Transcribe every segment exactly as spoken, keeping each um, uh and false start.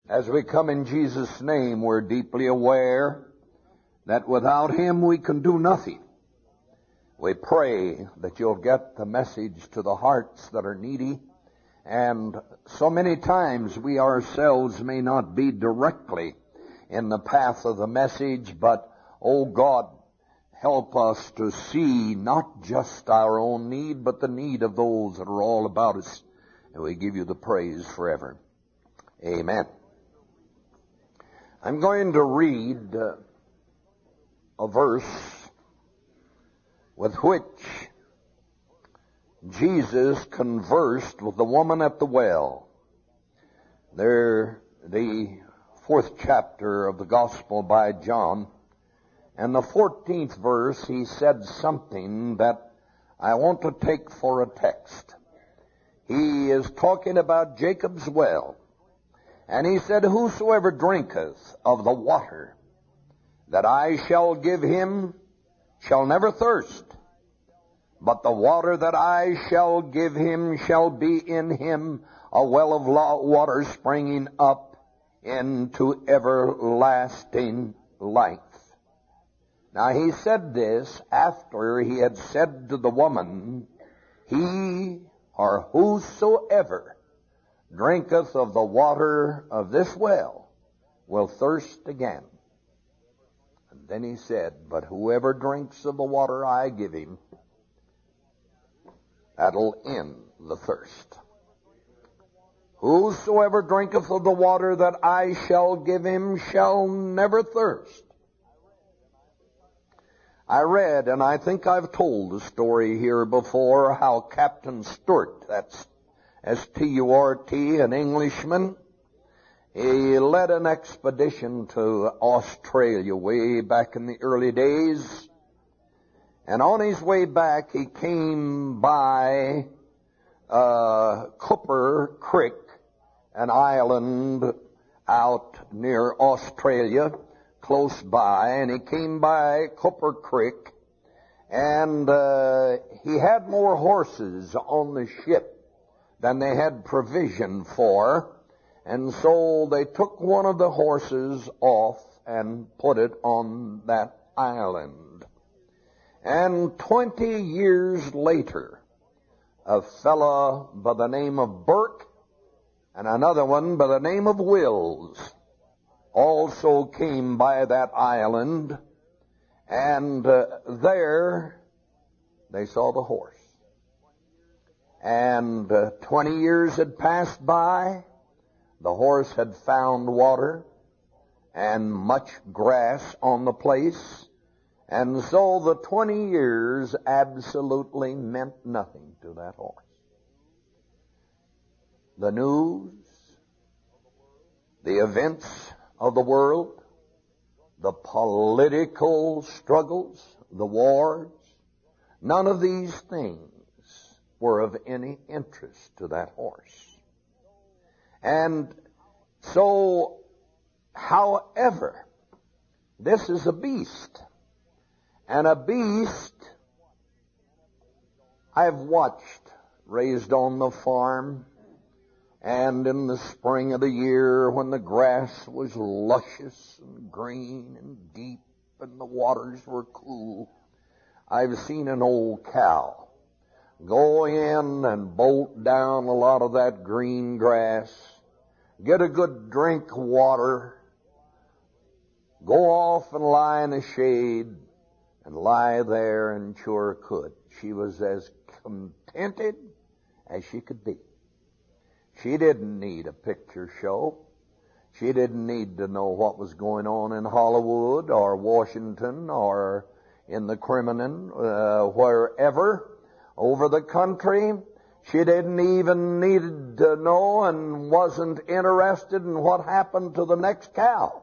As we come in Jesus' name, we're deeply aware that without Him we can do nothing. We pray that you'll get the message to the hearts that are needy. And so many times we ourselves may not be directly in the path of the message, but, oh God, help us to see not just our own need, but the need of those that are all about us. And we give you the praise forever. Amen. I'm going to read uh, a verse with which Jesus conversed with the woman at the well. There, the fourth chapter of the Gospel by John, and the fourteenth verse, he said something that I want to take for a text. He is talking about Jacob's well. And he said, whosoever drinketh of the water that I shall give him shall never thirst. But the water that I shall give him shall be in him a well of water springing up into everlasting life. Now he said this after he had said to the woman, he or whosoever drinketh of the water of this well will thirst again. And then he said, but whoever drinks of the water I give him, that'll end the thirst. Whosoever drinketh of the water that I shall give him shall never thirst. I read, and I think I've told the story here before, how Captain Sturt, that's S T U R T, an Englishman, he led an expedition to Australia way back in the early days. And on his way back, he came by uh, Cooper Creek, an island out near Australia, close by, and he came by Cooper Creek, and uh, he had more horses on the ship than they had provision for, and so they took one of the horses off and put it on that island. And twenty years later, a fellow by the name of Burke and another one by the name of Wills also came by that island, and uh, there they saw the horse. And uh, twenty years had passed by. The horse had found water and much grass on the place. And so the twenty years absolutely meant nothing to that horse. The news, the events of the world, the political struggles, the wars, none of these things were of any interest to that horse. And so, however, this is a beast. And a beast I've watched raised on the farm, and in the spring of the year when the grass was luscious and green and deep and the waters were cool, I've seen an old cow go in and bolt down a lot of that green grass, get a good drink of water, go off and lie in the shade, and lie there and sure could. She was as contented as she could be. She didn't need a picture show. She didn't need to know what was going on in Hollywood or Washington or in the Crimean, uh, wherever, over the country. She didn't even need to know and wasn't interested in what happened to the next cow.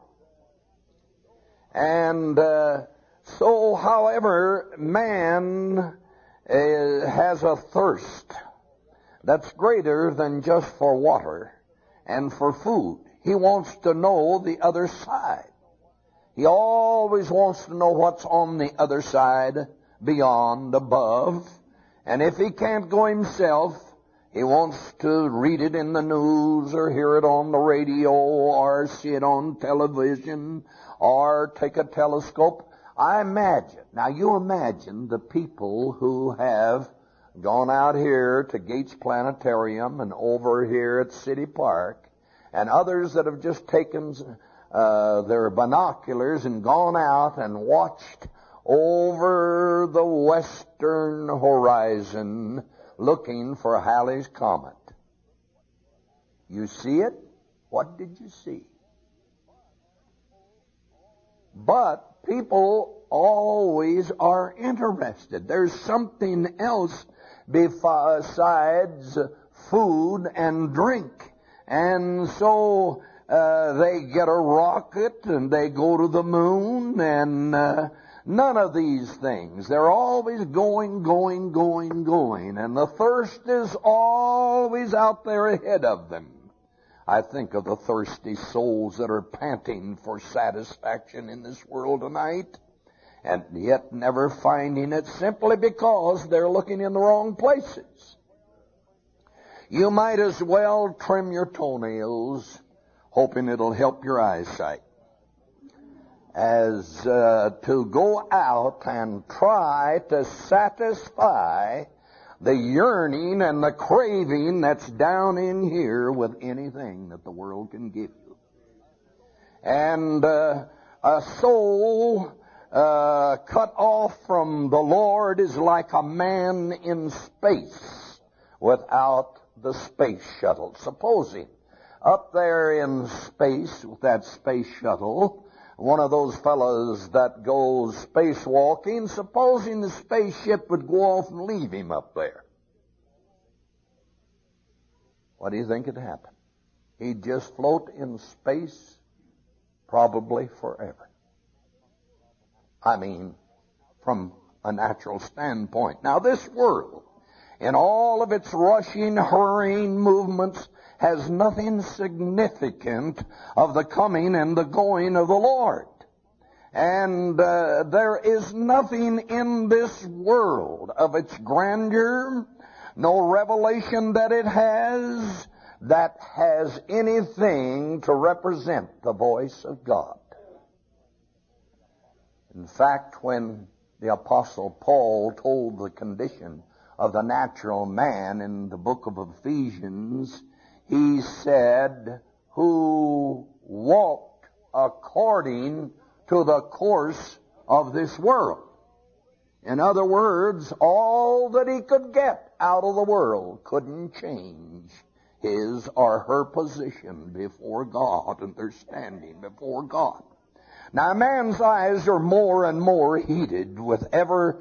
And uh, so, however, man uh, has a thirst that's greater than just for water and for food. He wants to know the other side. He always wants to know what's on the other side, beyond, above. And if he can't go himself, He wants to read it in the news or hear it on the radio or see it on television or take a telescope. I imagine, now you imagine the people who have gone out here to Gates Planetarium and over here at City Park, and others that have just taken uh, their binoculars and gone out and watched over the western horizon looking for Halley's Comet. You see it? What did you see? But people always are interested. There's something else besides food and drink. And so uh, they get a rocket and they go to the moon and uh, none of these things. They're always going, going, going, going. And the thirst is always out there ahead of them. I think of the thirsty souls that are panting for satisfaction in this world tonight, and yet never finding it simply because they're looking in the wrong places. You might as well trim your toenails, hoping it'll help your eyesight, as uh, to go out and try to satisfy the yearning and the craving that's down in here with anything that the world can give you. And uh, a soul uh, cut off from the Lord is like a man in space without the space shuttle. Supposing up there in space with that space shuttle, one of those fellows that goes spacewalking, supposing the spaceship would go off and leave him up there. What do you think would happen? He'd just float in space probably forever. I mean, from a natural standpoint. Now this world, in all of its rushing, hurrying movements, has nothing significant of the coming and the going of the Lord. And uh, there is nothing in this world of its grandeur, no revelation that it has, that has anything to represent the voice of God. In fact, when the Apostle Paul told the condition of the natural man in the book of Ephesians, he said, who walked according to the course of this world. In other words, all that he could get out of the world couldn't change his or her position before God and their standing before God. Now, a man's eyes are more and more heated with ever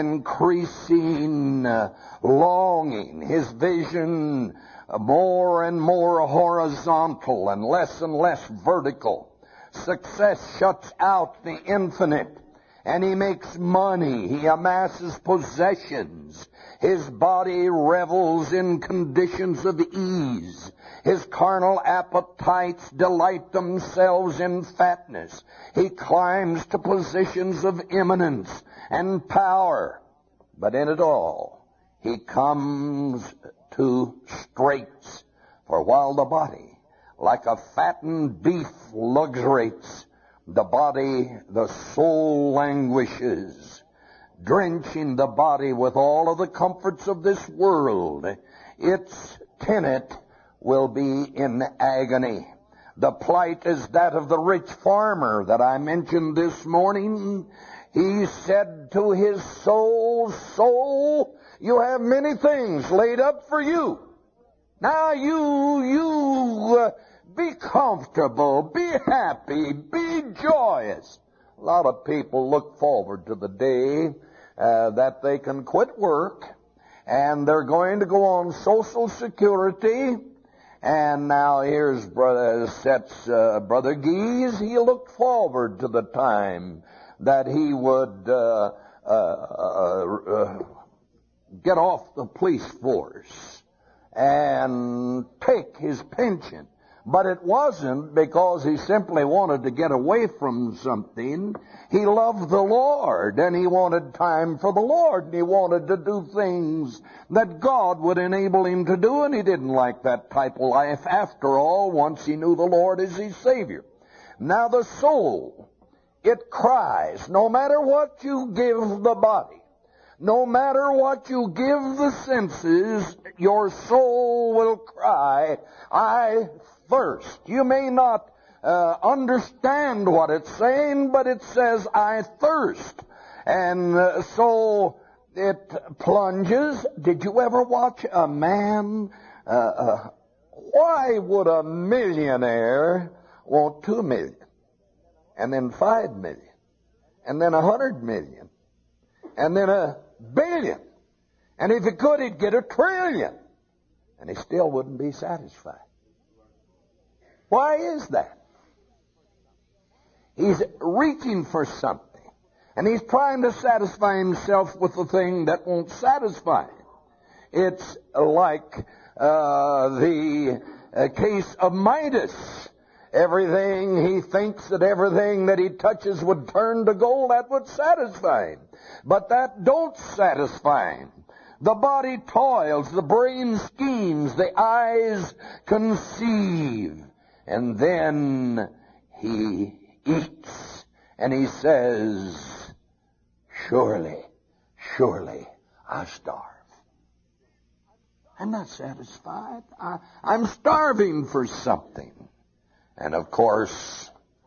increasing uh, longing. His vision uh, more and more horizontal and less and less vertical. Success shuts out the infinite, and he makes money. He amasses possessions. His body revels in conditions of ease. His carnal appetites delight themselves in fatness. He climbs to positions of eminence and power. But in it all, he comes to straits. For while the body, like a fattened beef, luxuriates, the body, the soul languishes, drenching the body with all of the comforts of this world. Its tenant will be in agony. The plight is that of the rich farmer that I mentioned this morning. He said to his soul, soul, you have many things laid up for you. Now you, you, uh, be comfortable, be happy, be joyous. A lot of people look forward to the day uh, that they can quit work and they're going to go on Social Security. And now here's Brother Set's uh, Brother Gies. He looked forward to the time that he would uh, uh, uh, uh, get off the police force and take his pension. But it wasn't because he simply wanted to get away from something. He loved the Lord, and he wanted time for the Lord, and he wanted to do things that God would enable him to do, and he didn't like that type of life after all, once he knew the Lord as his Savior. Now the soul, it cries, no matter what you give the body, no matter what you give the senses, your soul will cry, I thirst. You may not uh, understand what it's saying, but it says, I thirst. And uh, so it plunges. Did you ever watch a man? Uh, uh, why would a millionaire want two million? And then five million? And then a hundred million? And then a billion? And if he could, he'd get a trillion. And he still wouldn't be satisfied. Why is that? He's reaching for something. And he's trying to satisfy himself with the thing that won't satisfy him. It's like uh, the uh, case of Midas. Everything, he thinks that everything that he touches would turn to gold, that would satisfy him. But that don't satisfy him. The body toils, the brain schemes, the eyes conceive. And then he eats, and he says, surely, surely, I starve. I'm not satisfied. I, I'm starving for something. And of course,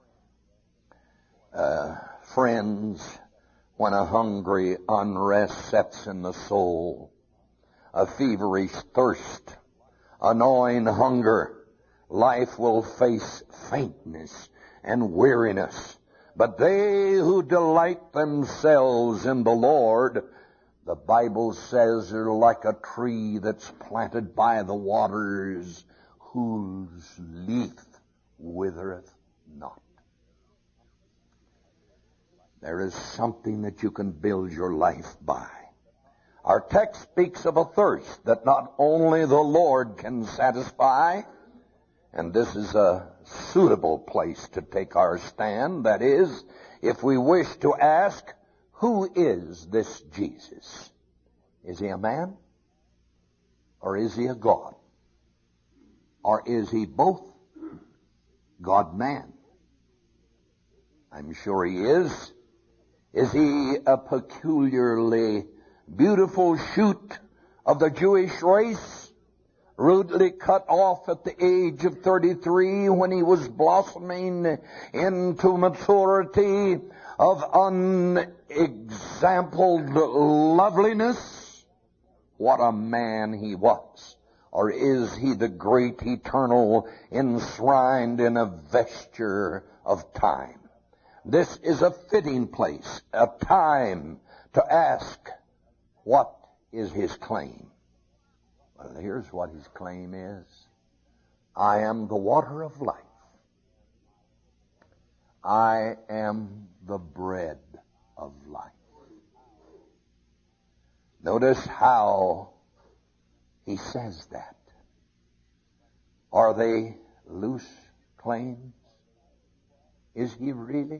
uh, friends, when a hungry unrest sets in the soul, a feverish thirst, a gnawing hunger, life will face faintness and weariness. But they who delight themselves in the Lord, the Bible says, are like a tree that's planted by the waters, whose leaf withereth not. There is something that you can build your life by. Our text speaks of a thirst that not only the Lord can satisfy, and this is a suitable place to take our stand. That is, if we wish to ask, who is this Jesus? Is he a man? Or is he a God? Or is he both God-man? I'm sure he is. Is he a peculiarly beautiful shoot of the Jewish race, rudely cut off at the age of thirty-three when he was blossoming into maturity of unexampled loveliness? What a man he was. Or is he the great eternal enshrined in a vesture of time? This is a fitting place, a time to ask, what is his claim? Well, here's what his claim is. I am the water of life. I am the bread of life. Notice how he says that. Are they loose claims? Is he really?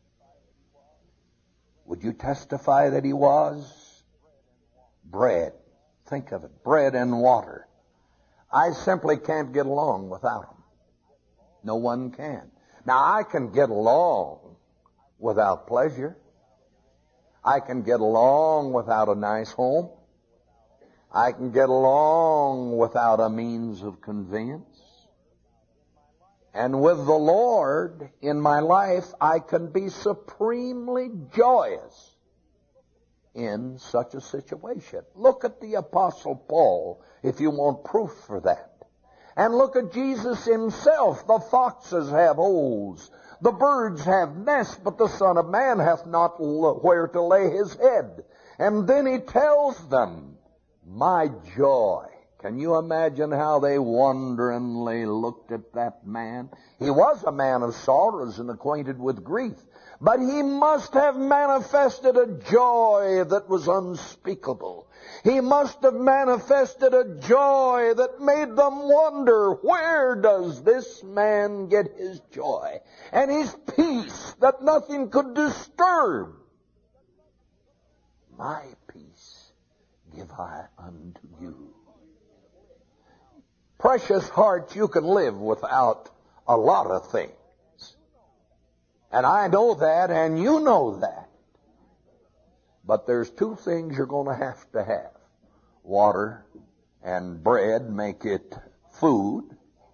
Would you testify that he was? Bread. Think of it. Bread and water. I simply can't get along without him. No one can. Now, I can get along without pleasure. I can get along without a nice home. I can get along without a means of conveyance. And with the Lord in my life, I can be supremely joyous in such a situation. Look at the Apostle Paul, if you want proof for that. And look at Jesus himself. The foxes have holes, the birds have nests, but the Son of Man hath not where to lay his head. And then he tells them, my joy. Can you imagine how they wonderingly looked at that man? He was a man of sorrows and acquainted with grief, but he must have manifested a joy that was unspeakable. He must have manifested a joy that made them wonder, where does this man get his joy and his peace that nothing could disturb? My peace give I unto you. Precious heart, you can live without a lot of things. And I know that, and you know that. But there's two things you're going to have to have. Water and bread make it food.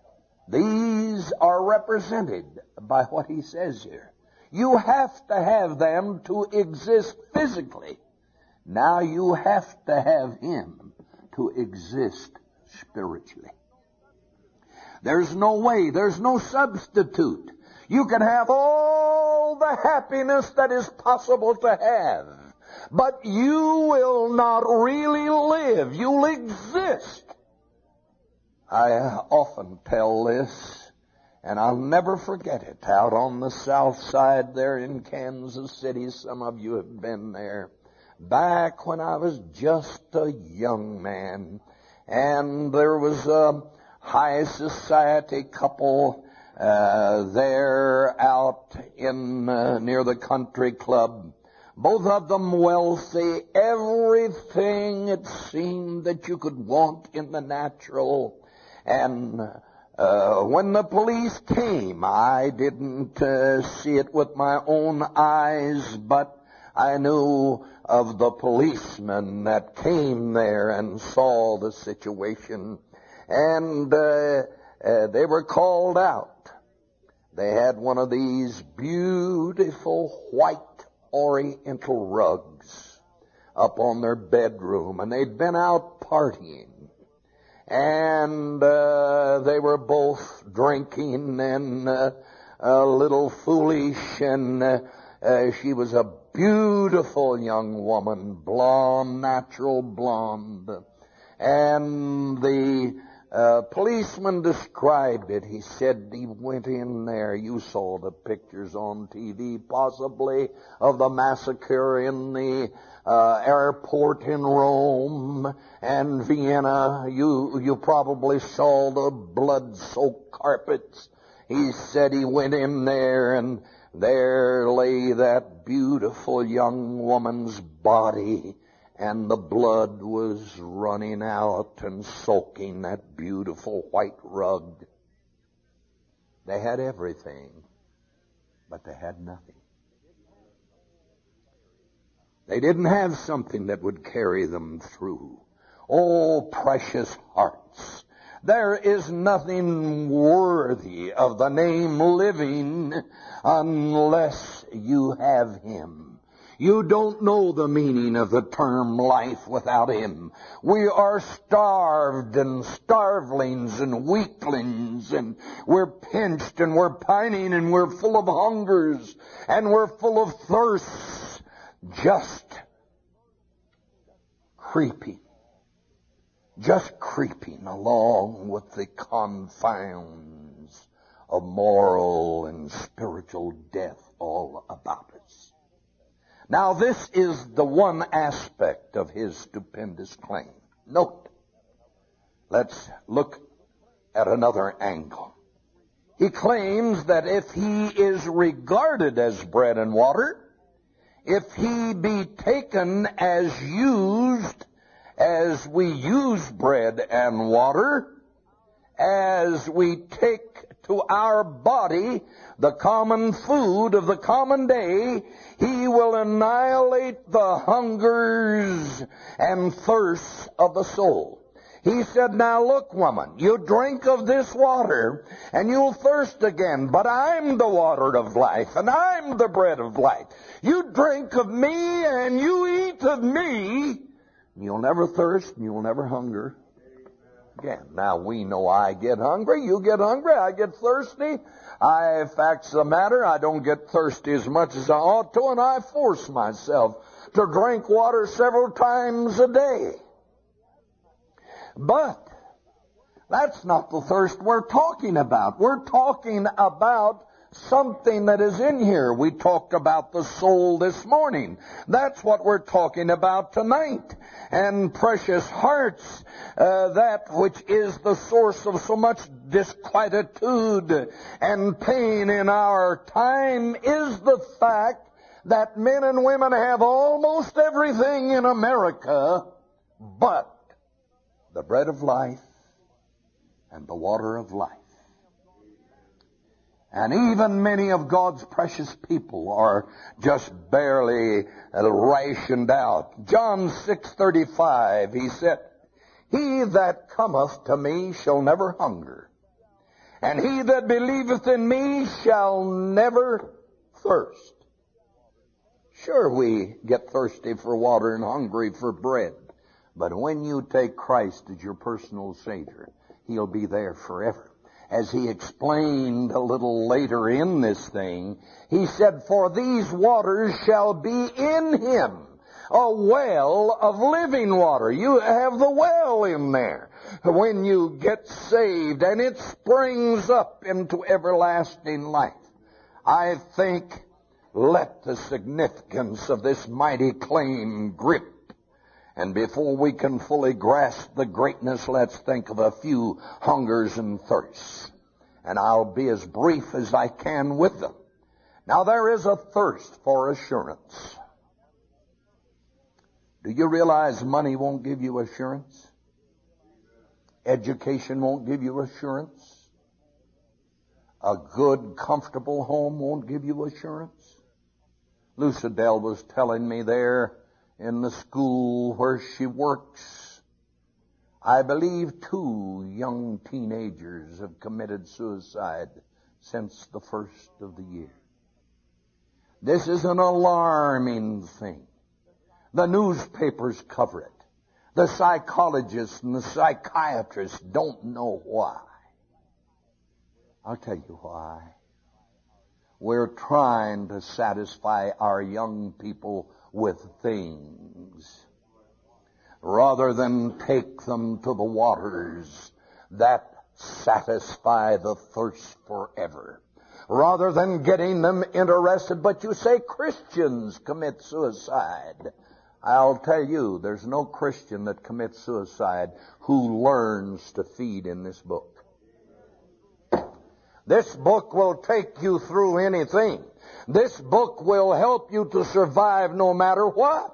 These are represented by what he says here. You have to have them to exist physically. Now you have to have him to exist spiritually. There's no way, there's no substitute. You can have all the happiness that is possible to have, but you will not really live. You'll exist. I often tell this, and I'll never forget it, out on the south side there in Kansas City. Some of you have been there. Back when I was just a young man, and there was a high society couple uh, there out in uh, near the country club. Both of them wealthy, everything it seemed that you could want in the natural. And uh, when the police came, I didn't uh, see it with my own eyes, but I knew of the policemen that came there and saw the situation. And uh, uh, they were called out. They had one of these beautiful white oriental rugs up on their bedroom, and they'd been out partying. And uh, they were both drinking and uh, a little foolish, and uh, uh, she was a beautiful young woman, blonde, natural blonde. And the uh, policeman described it. He said he went in there. You saw the pictures on T V, possibly, of the massacre in the uh, airport in Rome and Vienna. You, you probably saw the blood-soaked carpets. He said he went in there, and there lay that beautiful young woman's body, and the blood was running out and soaking that beautiful white rug. They had everything, but they had nothing. They didn't have something that would carry them through. Oh, precious hearts, there is nothing worthy of the name living unless you have him. You don't know the meaning of the term life without him. We are starved and starvelings and weaklings, and we're pinched and we're pining and we're full of hungers and we're full of thirsts, just creeping, just creeping along with the confines of moral and spiritual death all about us. Now, this is the one aspect of his stupendous claim. Note, let's look at another angle. He claims that if he is regarded as bread and water, if he be taken as used as we use bread and water, as we take to our body the common food of the common day, he will annihilate the hungers and thirsts of the soul. He said, now look, woman, you drink of this water and you'll thirst again, but I'm the water of life and I'm the bread of life. You drink of me and you eat of me, and you'll never thirst and you'll never hunger again. Now, we know I get hungry, you get hungry, I get thirsty. I, facts of the matter, I don't get thirsty as much as I ought to, and I force myself to drink water several times a day. But that's not the thirst we're talking about. We're talking about something that is in here. We talked about the soul this morning. That's what we're talking about tonight. And precious hearts, uh, that which is the source of so much disquietude and pain in our time is the fact that men and women have almost everything in America but the bread of life and the water of life. And even many of God's precious people are just barely rationed out. John six thirty-five, he said, "He that cometh to me shall never hunger, and he that believeth in me shall never thirst." Sure, we get thirsty for water and hungry for bread. But when you take Christ as your personal Savior, He'll be there forever. As he explained a little later in this thing, he said, "For these waters shall be in him a well of living water." You have the well in there when you get saved, and it springs up into everlasting life. I think, let the significance of this mighty claim grip. And before we can fully grasp the greatness, let's think of a few hungers and thirsts. And I'll be as brief as I can with them. Now, there is a thirst for assurance. Do you realize money won't give you assurance? Education won't give you assurance. A good, comfortable home won't give you assurance. Lucadell was telling me there in the school where she works, I believe two young teenagers have committed suicide since the first of the year. This is an alarming thing. The newspapers cover it. The psychologists and the psychiatrists don't know why. I'll tell you why. We're trying to satisfy our young people with things rather than take them to the waters that satisfy the thirst forever. Rather than getting them interested, but you say Christians commit suicide. I'll tell you, there's no Christian that commits suicide who learns to feed in this book. This book will take you through anything. This book will help you to survive no matter what.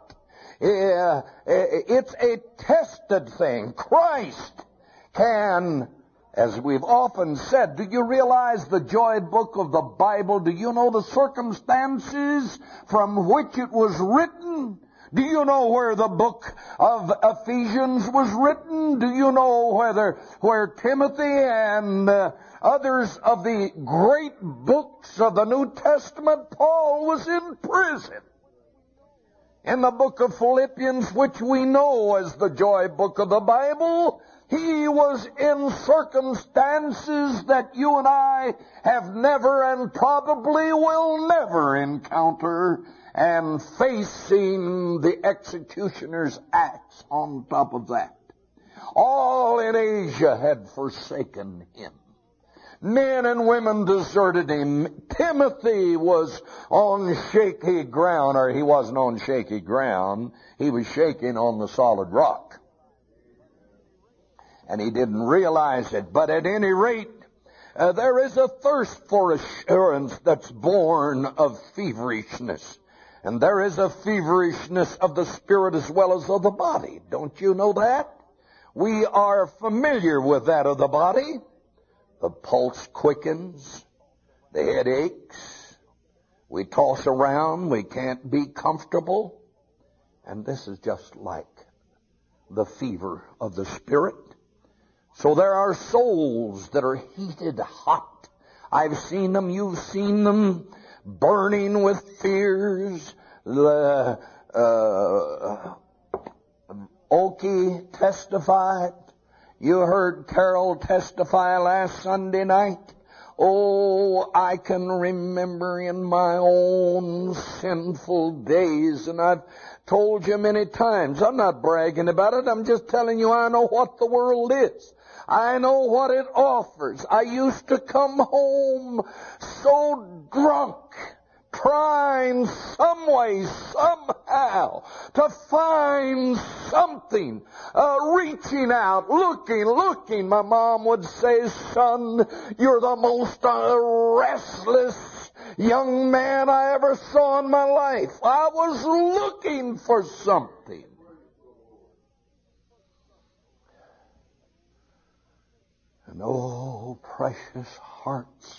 It's a tested thing. Christ can, as we've often said, do you realize the joy book of the Bible? Do you know the circumstances from which it was written? Do you know where the book of Ephesians was written? Do you know whether where Timothy and uh, others of the great books of the New Testament, Paul was in prison? In the book of Philippians, which we know as the joy book of the Bible, he was in circumstances that you and I have never and probably will never encounter, and facing the executioner's axe on top of that. All in Asia had forsaken him. Men and women deserted him. Timothy was on shaky ground, or he wasn't on shaky ground. He was shaking on the solid rock. And he didn't realize it. But at any rate, uh, there is a thirst for assurance that's born of feverishness. And there is a feverishness of the spirit as well as of the body. Don't you know that? We are familiar with that of the body. The pulse quickens. The head aches. We toss around. We can't be comfortable. And this is just like the fever of the spirit. So there are souls that are heated hot. I've seen them. You've seen them. Burning with fears. The uh, Oki testified. You heard Carol testify last Sunday night. Oh, I can remember in my own sinful days, and I've told you many times. I'm not bragging about it. I'm just telling you I know what the world is. I know what it offers. I used to come home so drunk, trying some way, somehow, to find something, uh, reaching out, looking, looking. My mom would say, son, you're the most uh, restless young man I ever saw in my life. I was looking for something. And oh, precious hearts,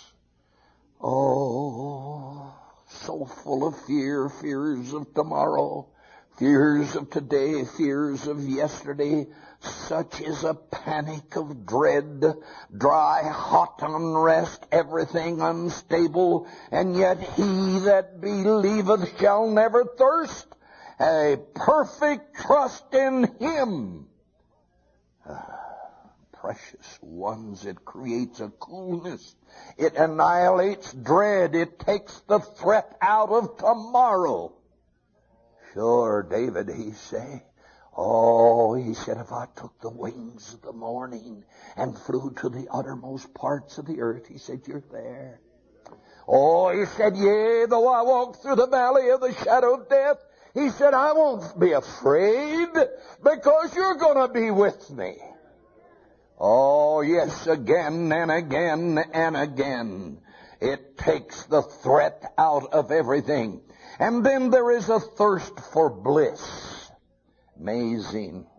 oh, so full of fear, fears of tomorrow, fears of today, fears of yesterday. Such is a panic of dread, dry, hot unrest, everything unstable, and yet he that believeth shall never thirst. A perfect trust in him. Ah, precious ones, it creates a coolness. It annihilates dread. It takes the threat out of tomorrow. Sure, David, he say, oh, he said, if I took the wings of the morning and flew to the uttermost parts of the earth, he said, you're there. Oh, he said, yea, though I walk through the valley of the shadow of death, he said, I won't be afraid because you're going to be with me. Oh, yes, again and again and again. It takes the threat out of everything. And then there is a thirst for bliss. Amazing.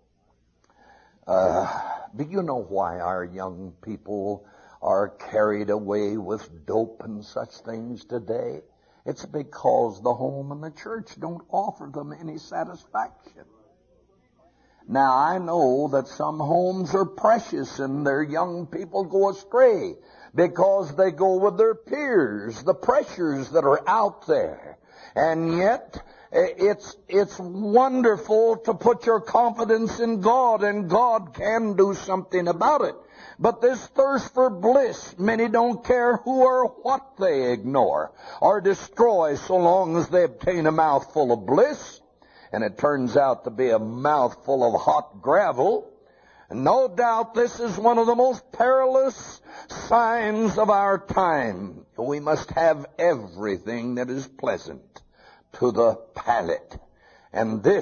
Uh, do you know why our young people are carried away with dope and such things today? It's because the home and the church don't offer them any satisfaction. Now, I know that some homes are precious and their young people go astray because they go with their peers, the pressures that are out there. And yet, it's, it's wonderful to put your confidence in God, and God can do something about it. But this thirst for bliss, many don't care who or what they ignore or destroy so long as they obtain a mouthful of bliss. And it turns out to be a mouthful of hot gravel. And no doubt this is one of the most perilous signs of our time. We must have everything that is pleasant to the palate. And this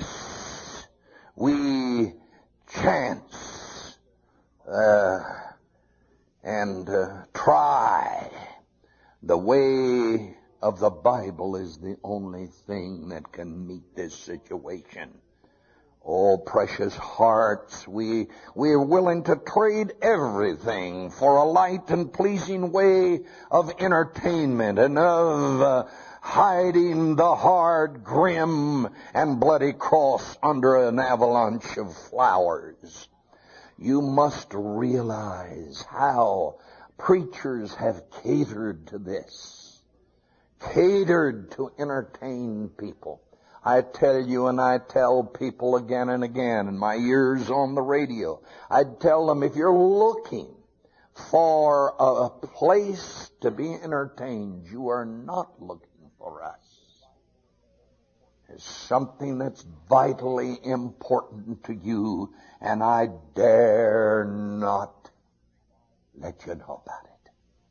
we chance uh, and uh, try. The way of the Bible is the only thing that can meet this situation. Oh, precious hearts, we, we are willing to trade everything for a light and pleasing way of entertainment and of uh, hiding the hard, grim, and bloody cross under an avalanche of flowers. You must realize how preachers have catered to this. Catered to entertain people. I tell you, and I tell people again and again in my years on the radio, I'd tell them, if you're looking for a place to be entertained, you are not looking for us. There's something that's vitally important to you, and I dare not let you know about it.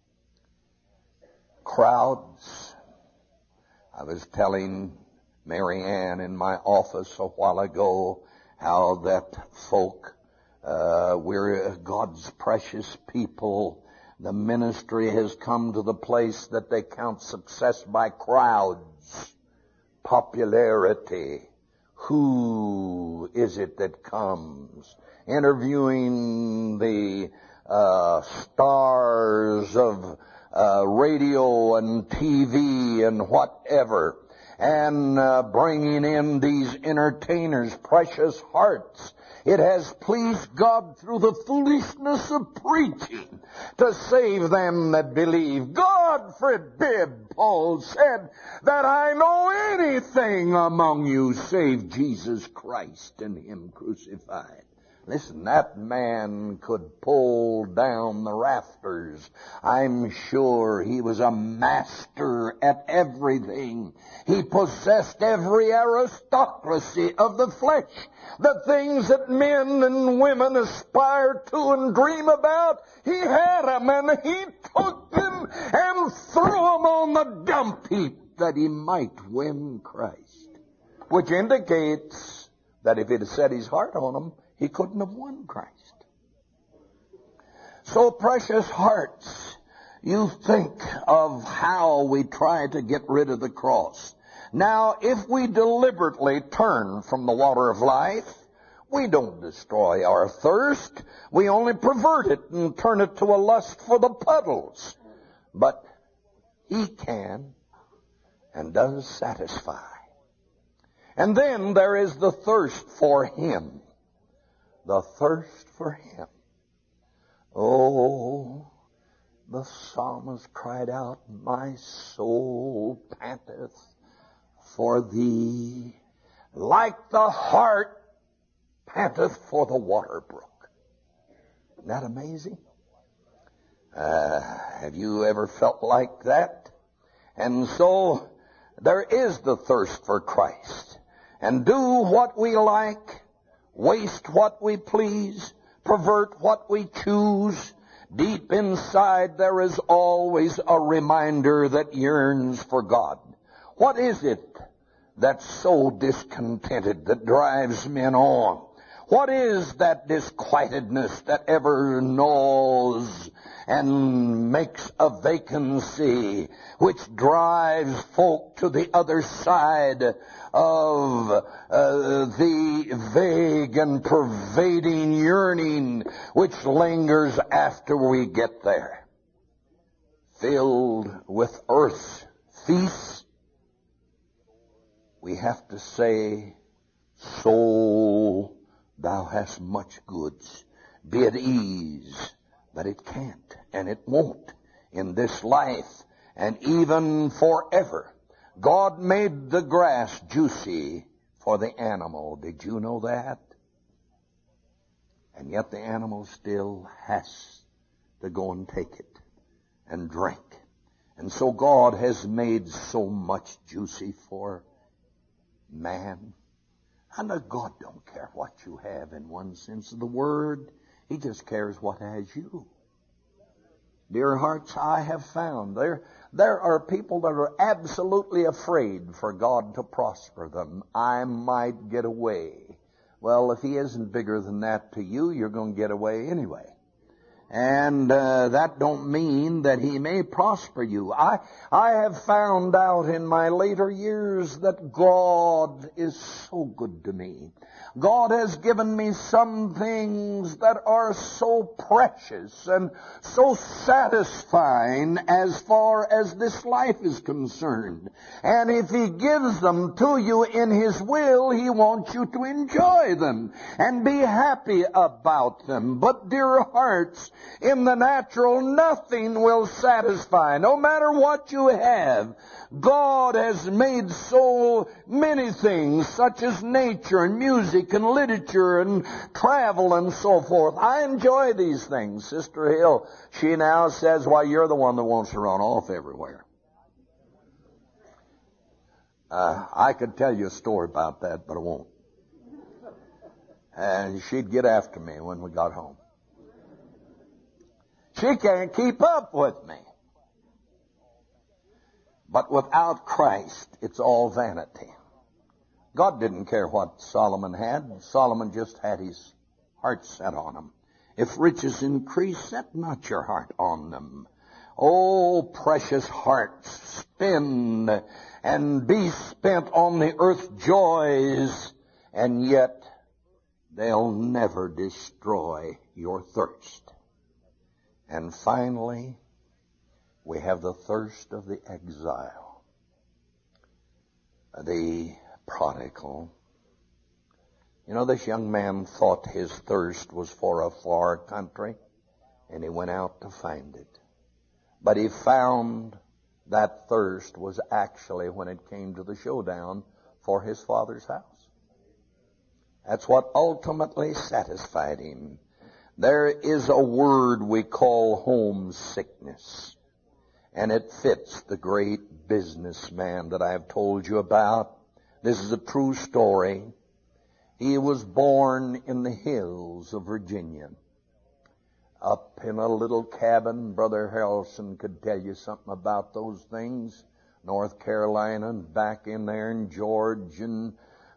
Crowds. I was telling Mary Ann in my office a while ago how that folk, uh, we're God's precious people. The ministry has come to the place that they count success by crowds, popularity. Who is it that comes? Interviewing the uh, stars of Uh, radio and T V and whatever, and uh, bringing in these entertainers, precious hearts. It has pleased God through the foolishness of preaching to save them that believe. God forbid, Paul said, that I know anything among you save Jesus Christ and Him crucified. Listen, that man could pull down the rafters. I'm sure he was a master master at everything. He possessed every aristocracy of the flesh. The things that men and women aspire to and dream about, he had them, and he took them and threw them on the dump heap that he might win Christ. Which indicates that if he'd have set his heart on them, he couldn't have won Christ. So, precious hearts, you think of how we try to get rid of the cross. Now, if we deliberately turn from the water of life, we don't destroy our thirst. We only pervert it and turn it to a lust for the puddles. But he can and does satisfy. And then there is the thirst for him. The thirst for him. Oh, the psalmist cried out, my soul panteth for thee, like the hart panteth for the water brook. Isn't that amazing? Uh, have you ever felt like that? And so there is the thirst for Christ. And do what we like, waste what we please, pervert what we choose. Deep inside there is always a reminder that yearns for God. What is it that's so discontented that drives men on? What is that disquietedness that ever gnaws and makes a vacancy which drives folk to the other side of uh, the vague and pervading yearning which lingers after we get there? Filled with earth's feasts, we have to say, soul, thou hast much goods. Be at ease. But it can't and it won't in this life and even forever. God made the grass juicy for the animal. Did you know that? And yet the animal still has to go and take it and drink. And so God has made so much juicy for man. And God don't care what you have in one sense of the word. He just cares what has you. Dear hearts, I have found there, there are people that are absolutely afraid for God to prosper them. I might get away. Well, if he isn't bigger than that to you, you're going to get away anyway. And uh, that don't mean that he may prosper you. I I have found out in my later years that God is so good to me. God has given me some things that are so precious and so satisfying as far as this life is concerned. And if he gives them to you in his will, he wants you to enjoy them and be happy about them. But dear hearts, in the natural, nothing will satisfy. No matter what you have, God has made so many things, such as nature and music and literature and travel and so forth. I enjoy these things. Sister Hill, she now says, why, you're the one that wants to run off everywhere. Uh, I could tell you a story about that, but I won't. And she'd get after me when we got home. She can't keep up with me. But without Christ, it's all vanity. God didn't care what Solomon had. Solomon just had his heart set on them. If riches increase, set not your heart on them. Oh, precious hearts, spend and be spent on the earth's joys, and yet they'll never destroy your thirst. And finally, we have the thirst of the exile, the prodigal. You know, this young man thought his thirst was for a far country, and he went out to find it. But he found that thirst was actually, when it came to the showdown, for his father's house. That's what ultimately satisfied him. There is a word we call homesickness. And it fits the great businessman that I have told you about. This is a true story. He was born in the hills of Virginia, up in a little cabin. Brother Harrelson could tell you something about those things. North Carolina, and back in there in George and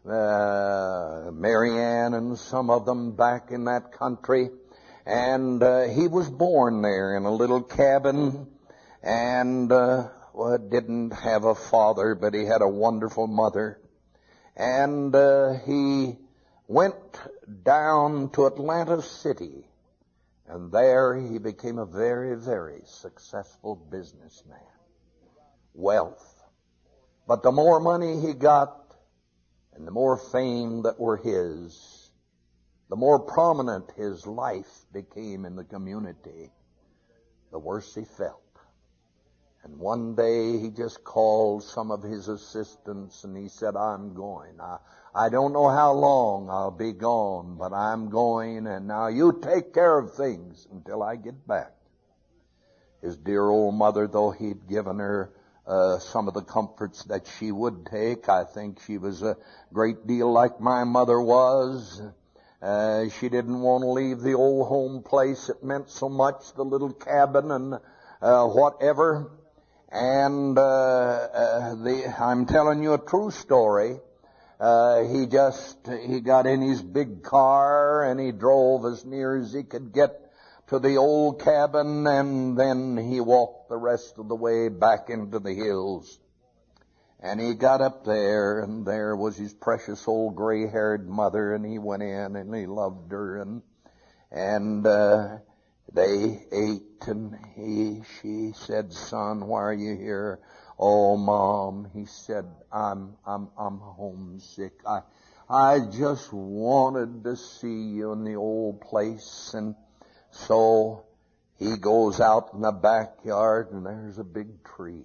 uh, Marianne and some of them back in that country. And uh, he was born there in a little cabin, and uh, well, didn't have a father, but he had a wonderful mother. And uh, he went down to Atlanta City, and there he became a very, very successful businessman. Wealth. But the more money he got, and the more fame that were his, the more prominent his life became in the community, the worse he felt. And one day he just called some of his assistants and he said, I'm going. I, I don't know how long I'll be gone, but I'm going, and now you take care of things until I get back. His dear old mother, though he'd given her uh, some of the comforts that she would take, I think she was a great deal like my mother was. Uh, she didn't want to leave the old home place. It meant so much, the little cabin and uh, whatever. And uh, uh, the, I'm telling you a true story. Uh, he just, he got in his big car and he drove as near as he could get to the old cabin, and then he walked the rest of the way back into the hills. And he got up there, and there was his precious old gray-haired mother, and he went in and he loved her, and, and, uh, they ate, and he, she said, son, why are you here? Oh, Mom, he said, I'm, I'm, I'm homesick. I, I just wanted to see you in the old place. And so he goes out in the backyard, and there's a big tree.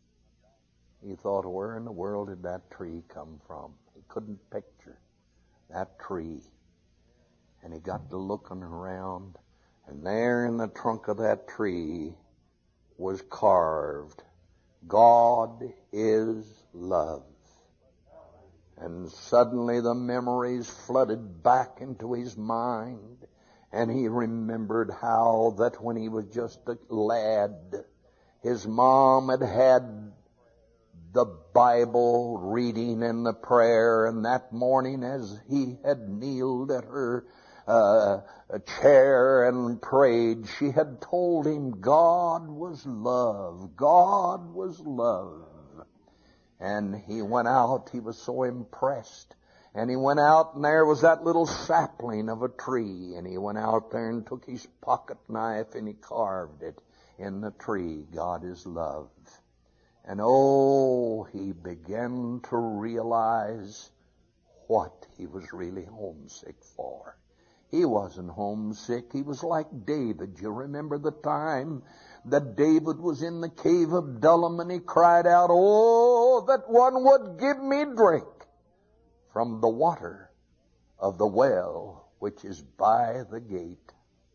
He thought, where in the world did that tree come from? He couldn't picture that tree. And he got to looking around. And there in the trunk of that tree was carved, God is love. And suddenly the memories flooded back into his mind, and he remembered how that when he was just a lad, his mom had had the Bible reading and the prayer, and that morning as he had kneeled at her Uh, a chair and prayed, she had told him God was love. God was love. And he went out, he was so impressed. And he went out, and there was that little sapling of a tree. And he went out there and took his pocket knife and he carved it in the tree. God is love. And oh, he began to realize what he was really homesick for. He wasn't homesick. He was like David. You remember the time that David was in the cave of Adullam, and he cried out, oh, that one would give me drink from the water of the well which is by the gate.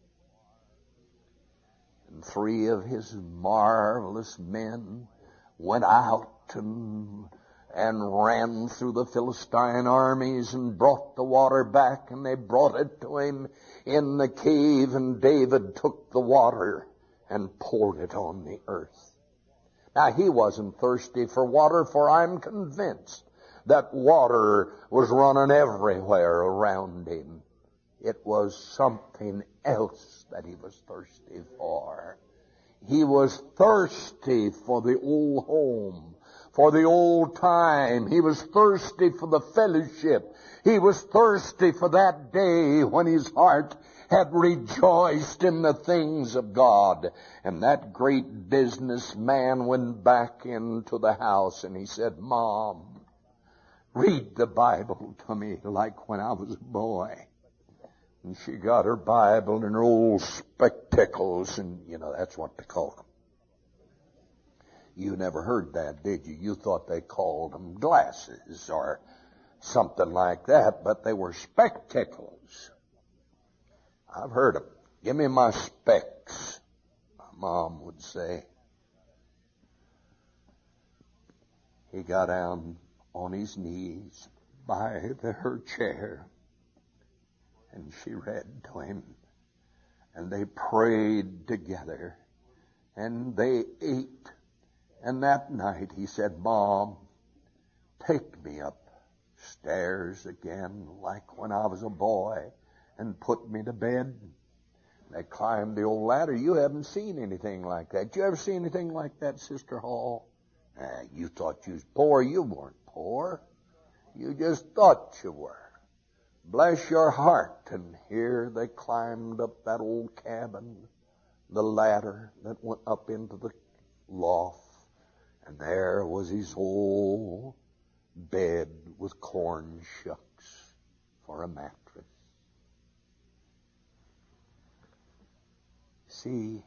And three of his marvelous men went out and and ran through the Philistine armies and brought the water back, and they brought it to him in the cave, and David took the water and poured it on the earth. Now, he wasn't thirsty for water, for I'm convinced that water was running everywhere around him. It was something else that he was thirsty for. He was thirsty for the old home, for the old time. He was thirsty for the fellowship. He was thirsty for that day when his heart had rejoiced in the things of God. And that great businessman went back into the house and he said, Mom, read the Bible to me like when I was a boy. And she got her Bible and her old spectacles, and, you know, that's what they call them. You never heard that, did you? You thought they called them glasses or something like that, but they were spectacles. I've heard them. Give me my specs, my mom would say. He got down on his knees by the, her chair, and she read to him, and they prayed together, and they ate. And that night he said, Mom, take me upstairs again like when I was a boy and put me to bed. They climbed the old ladder. You haven't seen anything like that. Did you ever see anything like that, Sister Hall? Ah, you thought you was poor. You weren't poor. You just thought you were. Bless your heart. And here they climbed up that old cabin, the ladder that went up into the loft. And there was his old bed with corn shucks for a mattress. See,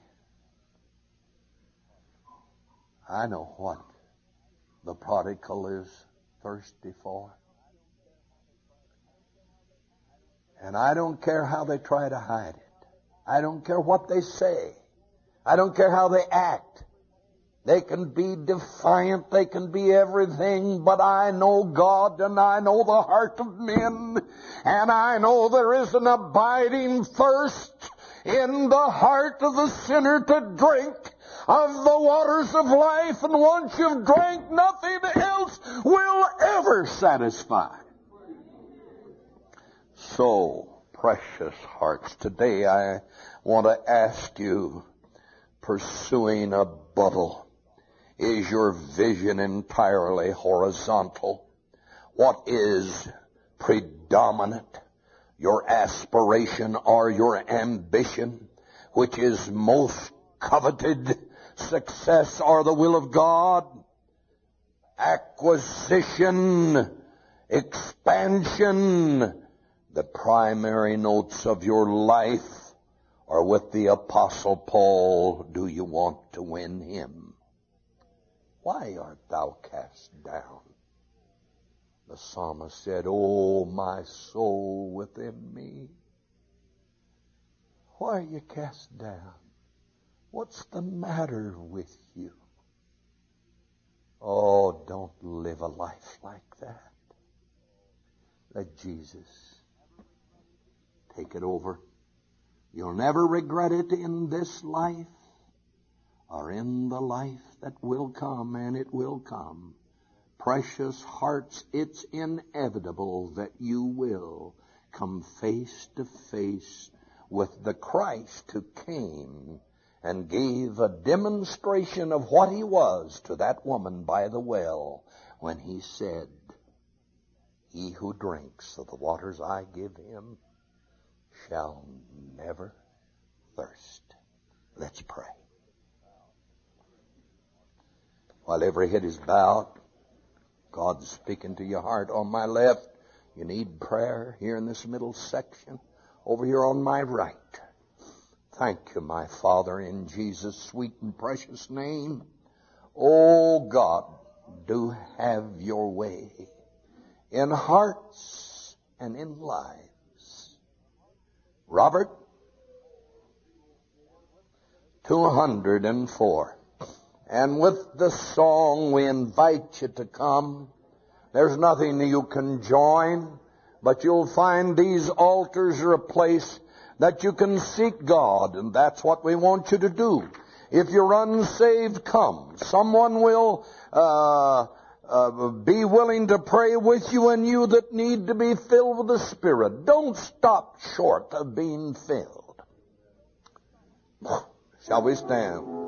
I know what the prodigal is thirsty for. And I don't care how they try to hide it. I don't care what they say. I don't care how they act. They can be defiant. They can be everything. But I know God, and I know the heart of men. And I know there is an abiding thirst in the heart of the sinner to drink of the waters of life. And once you've drank, nothing else will ever satisfy. So, precious hearts, today I want to ask you, pursuing a bubble, is your vision entirely horizontal? What is predominant? Your aspiration or your ambition? Which is most coveted? Success or the will of God? Acquisition? Expansion? The primary notes of your life? Or with the Apostle Paul, do you want to win him? Why art thou cast down? The psalmist said, Oh, my soul within me. Why are you cast down? What's the matter with you? Oh, don't live a life like that. Let Jesus take it over. You'll never regret it in this life or in the life that will come, and it will come. Precious hearts, it's inevitable that you will come face to face with the Christ who came and gave a demonstration of what he was to that woman by the well when he said, He who drinks of the waters I give him shall never thirst. Let's pray. While every head is bowed, God's speaking to your heart. On my left, you need prayer. Here in this middle section, over here on my right. Thank you, my Father, in Jesus' sweet and precious name. Oh God, do have your way in hearts and in lives. Robert, two hundred four. And with the song, we invite you to come. There's nothing you can join, but you'll find these altars are a place that you can seek God, and that's what we want you to do. If you're unsaved, come. Someone will uh, uh, be willing to pray with you, and you that need to be filled with the Spirit. Don't stop short of being filled. Shall we stand?